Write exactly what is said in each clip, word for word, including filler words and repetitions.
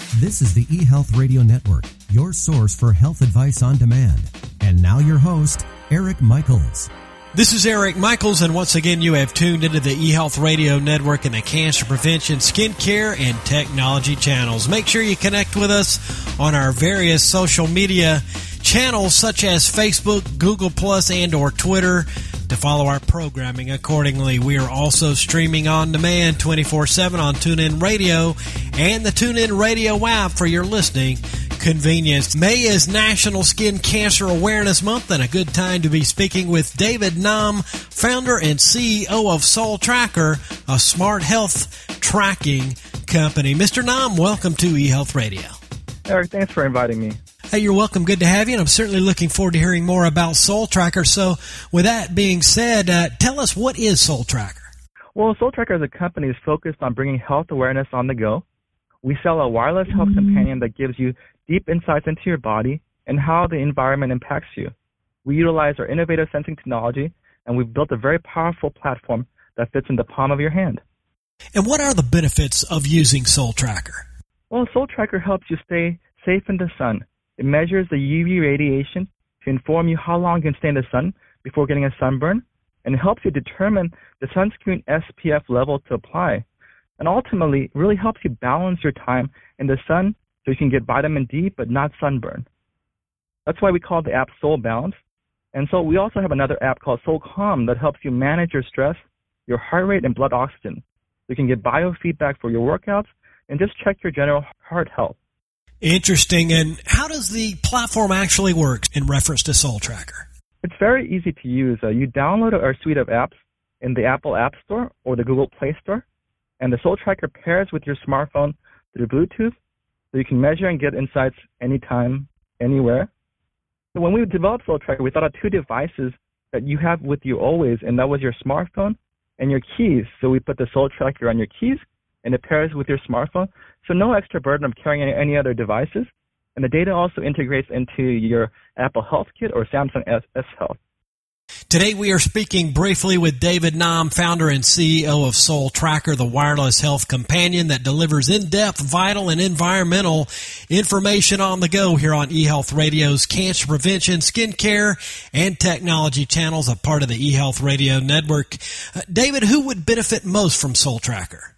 This is the eHealth Radio Network, your source for health advice on demand. And now your host, Eric Michaels. This is Eric Michaels, and once again you have tuned into the eHealth Radio Network and the Cancer Prevention, Skincare, and Technology channels. Make sure you connect with us on our various social media channels such as Facebook, Google Plus, and or Twitter to follow our programming accordingly. We are also streaming on demand twenty-four seven on TuneIn Radio and the TuneIn Radio app for your listening convenience. May is National Skin Cancer Awareness Month, and a good time to be speaking with David Nam, founder and C E O of Soul Tracker, a smart health tracking company. Mister Nam, welcome to eHealth Radio. Eric, thanks for inviting me. Hey, you're welcome. Good to have you, and I'm certainly looking forward to hearing more about Soul Tracker. So with that being said, uh, tell us, what is Soul Tracker? Well, Soul Tracker as a company is focused on bringing health awareness on the go. We sell a wireless health companion that gives you deep insights into your body and how the environment impacts you. We utilize our innovative sensing technology, and we've built a very powerful platform that fits in the palm of your hand. And what are the benefits of using Soul Tracker? Well, Soul Tracker helps you stay safe in the sun. It measures the U V radiation to inform you how long you can stay in the sun before getting a sunburn, and it helps you determine the sunscreen S P F level to apply. And ultimately, it really helps you balance your time in the sun so you can get vitamin D but not sunburn. That's why we call the app Soul Balance. And so we also have another app called Soul Calm that helps you manage your stress, your heart rate, and blood oxygen. You can get biofeedback for your workouts and just check your general heart health. Interesting. And how does the platform actually work in reference to Soul Tracker? It's very easy to use. Uh, you download our suite of apps in the Apple App Store or the Google Play Store, and the Soul Tracker pairs with your smartphone through Bluetooth, so you can measure and get insights anytime, anywhere. So when we developed Soul Tracker, we thought of two devices that you have with you always, and that was your smartphone and your keys. So we put the Soul Tracker on your keys, and it pairs with your smartphone, so no extra burden of carrying any, any other devices. And the data also integrates into your Apple Health Kit or Samsung S, S Health. Today we are speaking briefly with David Nam, founder and C E O of Soul Tracker, the wireless health companion that delivers in-depth, vital, and environmental information on the go here on eHealth Radio's Cancer Prevention, Skincare, and Technology channels, a part of the eHealth Radio Network. Uh, David, who would benefit most from Soul Tracker?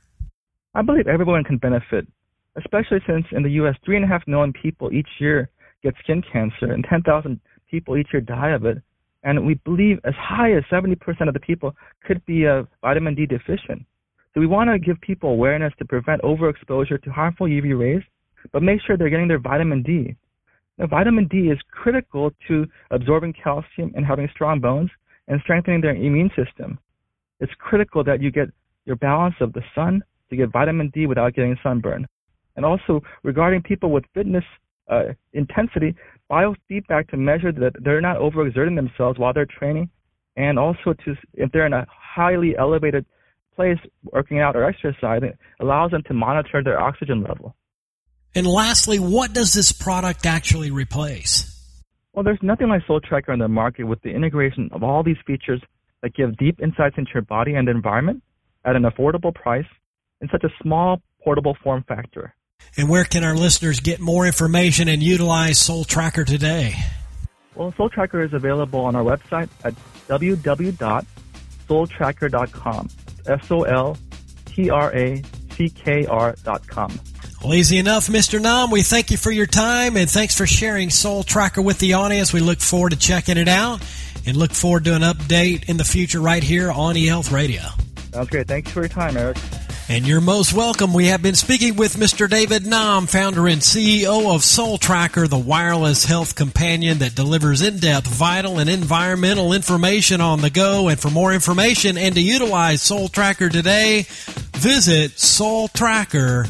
I believe everyone can benefit, especially since in the U S three point five million people each year get skin cancer and ten thousand people each year die of it. And we believe as high as seventy percent of the people could be uh, vitamin D deficient. So we want to give people awareness to prevent overexposure to harmful U V rays, but make sure they're getting their vitamin D. Now, vitamin D is critical to absorbing calcium and having strong bones and strengthening their immune system. It's critical that you get your balance of the sun to get vitamin D without getting sunburn. And also, regarding people with fitness uh, intensity, biofeedback to measure that they're not overexerting themselves while they're training, and also to, if they're in a highly elevated place working out or exercise, it allows them to monitor their oxygen level. And lastly, what does this product actually replace? Well, there's nothing like Soul Tracker on the market with the integration of all these features that give deep insights into your body and the environment at an affordable price in such a small, portable form factor. And where can our listeners get more information and utilize Soul Tracker today? Well, Soul Tracker is available on our website at w w w dot soul tracker dot com. S O L T R A C K R dot com. Well, easy enough, Mister Nam. We thank you for your time, and thanks for sharing Soul Tracker with the audience. We look forward to checking it out and look forward to an update in the future right here on eHealth Radio. Sounds great. Thanks for your time, Eric. And you're most welcome. We have been speaking with Mister David Nam, founder and C E O of Soul Tracker, the wireless health companion that delivers in-depth, vital, and environmental information on the go. And for more information and to utilize Soul Tracker today, visit soul tracker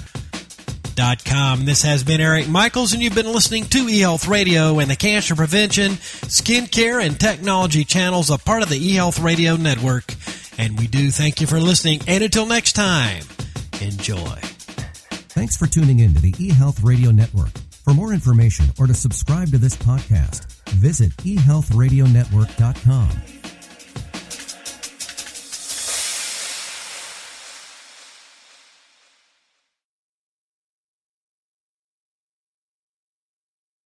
dot com. This has been Eric Michaels, and you've been listening to eHealth Radio and the Cancer Prevention, Skincare, and Technology channels, a part of the eHealth Radio Network. And we do thank you for listening. And until next time, enjoy. Thanks for tuning in to the eHealth Radio Network. For more information or to subscribe to this podcast, visit e health radio network dot com.